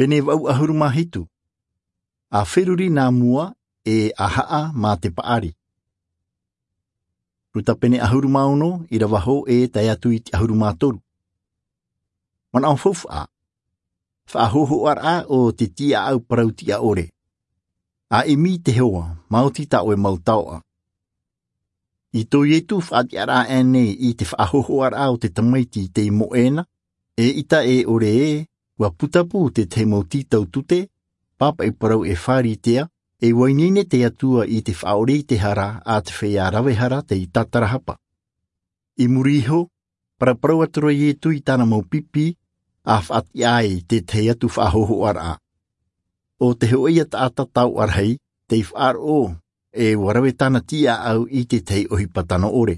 Pene wau ahuru mahitu. A whiruri nā mua e ahaa mā te paari. Ruta pene ahuru maono I rawaho e tai atu I te ahuru mātoru. Mana au fofu a. Whaahoho ara o te tia au parauti a ore. A imi te hoa, mauti ta oe mautaoa. I tō ietu whaati ara ene I te whaahoho ara o te tamaiti te imo ena, e ita e ore e, wa putapu te te mauti tau tute, papa I parau e whāritea, e wainine te atua I te whaore te hara a te whea rawe hara te I tatara hapa. I muriho, paraparau atura ietu I tāna maupipi, a whaati ai te te atu whaahoho ara. O te hoia taata tau arhei, te whaaro e warawe tāna tia au I te tei ohipatano ore.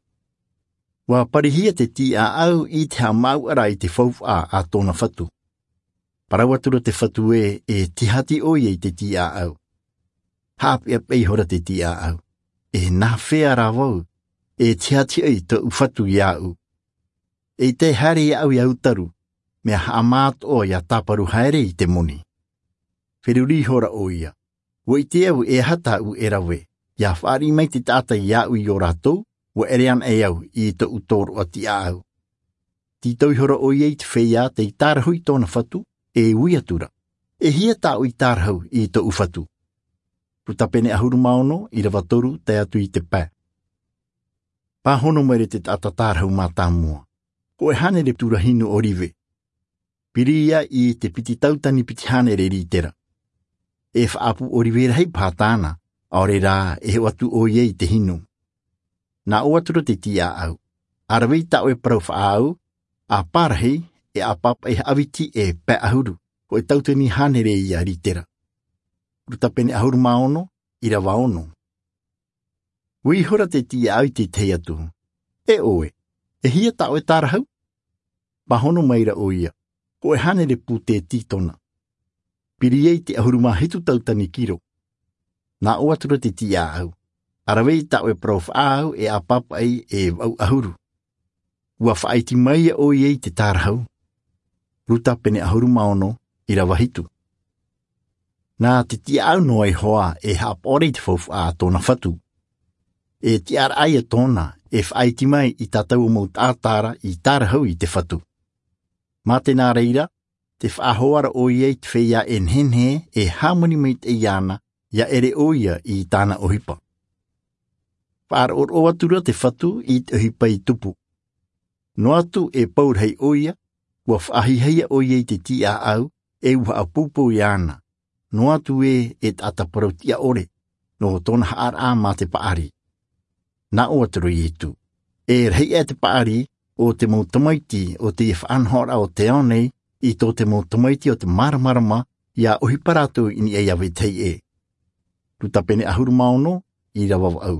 Wa parihia te tia au I te hamau ara I te whauwha a tōna whatu. Parawatura te whatu e tihati oia I te tia au. Hapi a peihora te tia au. E nā whea rawau, e tihati ai te uwhatu iau. E te hare au iau taru, mea haamaat o ia taparu haere I te moni. Whiruri hora oia. Wa I te au e hata u e rawe, ia whaari mai te tata iau I o rātou, wa erean e au I te utoro a ti au. Ti tauhora oia I te whea te I tārahui tōna whatu, e uiatura. E hia tāu I tārahau I te uwhatu. Ruta pene ahuru maono I rawatoru te atu I te pā. Pāhono mere te tata tārahau mā tāmua. Ko e hanere turahinu o rive. Piria I te piti tautani piti hanere ritera. E whaapu o rivera hei pātāna, aore rā e watu o iei te hinu. Nā oatura te tia au. Arawei tau e parau whaau, a pārahei e a papa e awiti e pā ahuru, ko e tautani hanere I a ritera. Ruta pene ahuru maono, I rawaono. Ui hora te tia au I te te atu. E oe, e hia tau e tarahau? Pahono maira oia, ko e hanere pu te titona. Piriei te ahuru mahitu tautani kiro. Nā oatura te tia au. Arawei tau e prof au e a papa ai e wau ahuru. Ua whaiti mai o iei te tarahau. Ruta pene ahuru maono I rawahitu. Nā te tia au noa I hoa e hapore te whaufu a tōna whatu. E te ar aia tōna e whaiti mai I tatau mau tātara I tarahau I te whatu. Mā te nā reira, te whaahoara o iei te whea e nhenhe e hamoni mai te iana ia ere oia I tāna ohipa. Whaar o atura te whatu I te ohipa I tupu. No atu e paurhei oia, ua whaahiheia o iei te tia au e ua apupu iana. No atu e ataparautia ore, no tōna haara mā te paari. Nā o atura I tu. E rei e te paari o te mautamaiti o te whaanhora o te aonei I tō te mautamaiti o te maramarama ia ohiparatu ini e awe tei e. Ruta pene ahuru maono I rawaw au.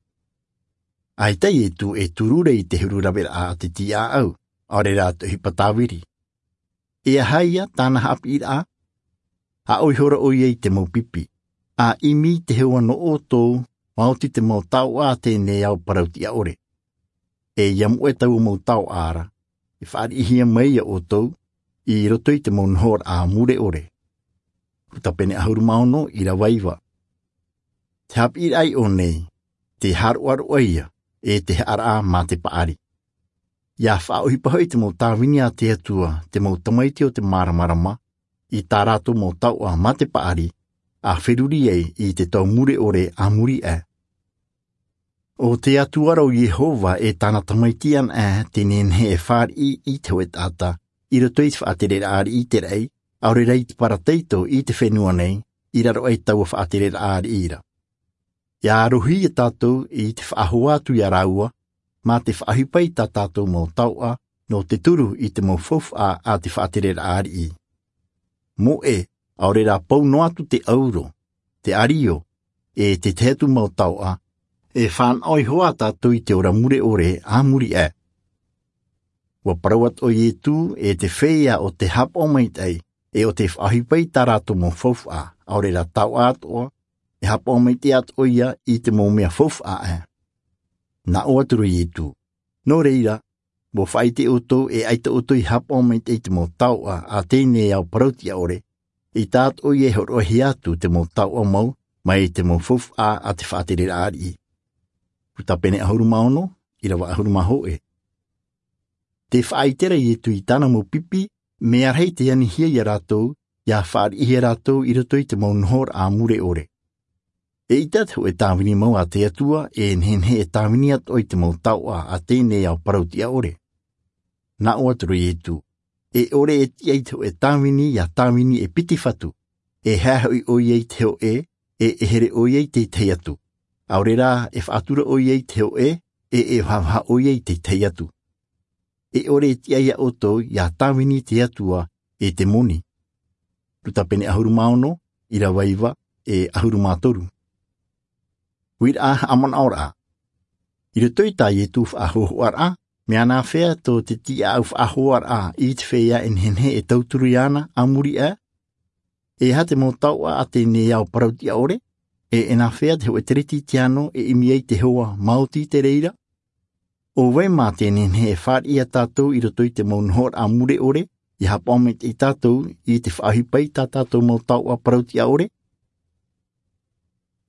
Ai tei e tu e turure I te hururawe a te tia au, aore rā te hipatawiri. E haia tāna hapi a, a oihora o iei te maupipi, a imi te hewa no o tō, mauti te mautau a te ne au parauti a ore. E iamu e tau mautau ara, e whaari ihia mai o tō, I roto I te monhor a mure ore. Ruta pene ahuru maono I rawaiwa. Te hapi ai o nei, te haruaru aia, e te hara mā te paari. Ia whaohipahoi te mautawini a te atua, te mautamaiti o te maramarama, I tā rātou mautau a mā te paari, a whiruri ei I te tau mure ore a muri e. O te atuara o Yehova e tāna tamaitian e te nenhe e whāri I te hoe tāta, I roto I te whaaterera ari I te rei, aure rei te parateito I te whenua nei, I raro ei tau whaaterera ari ira. Ia arohi e tātou I te whaahoatu I araua, mā te whaahipai tā tātou mautaua, no te turu I te maufofa a te whaaterera ari I. Mo e, aure rā pau no atu te auro, te ario, e te tetu mautaua, e whan oi hoa tātou I te ora mure ore a muri e. Wa parawat o ietu e te whea o te hap o maitei, e o te whahipai tā rātou maufofa, aure rā tau atoa, e hap o maitei atoia I te maumea fofa e. Na o aturu ietu, no reira, Mo whaite oto e aita oto I hapa o mai te mo taua a tēnei au parautia ore I tat o ye hor o hiatu te mo tau o mau, mai te mo fuf a te whātere aari. Puta pene ahuru maono, I rawa ahuru maho e. Te whaitera I tu I tana mo pipi, me arhei te ani hia I ratou, ia whaari I ratou I rato I te mo nhor a mure ore. E itat ho e tāwini mau a te atua, e nhenhe e tāwini at o I te mo tau a tēnei au parautia ore. Na o aturu I tu. E ore e tiaito e tāwini ia tāwini e piti whatu. E hahoi o iei te o e here o iei te te atu. Aurera e whaatura o iei te o e whaha o iei te te atu. E ore e tiaia oto ia tāwini te atua e te moni. Ruta pene ahuru maono, I rawaiwa e ahuru mātoru. Wira aman ora. I re toita I tu whaahoho ara, me ana whea tō te tia au whaahoho ara I te whea en henhe e tauturu iana a muri a. E hate mo taua a te ne au parautia ore, e ena whea te ho e tereti tiano e imiei te hoa mauti te reira. O wei mā te nenhe e whaari a tātou I roto I te maunhor a mure ore, I hapaomet I tātou I te whaahipai tā tātou mo taua parautia ore,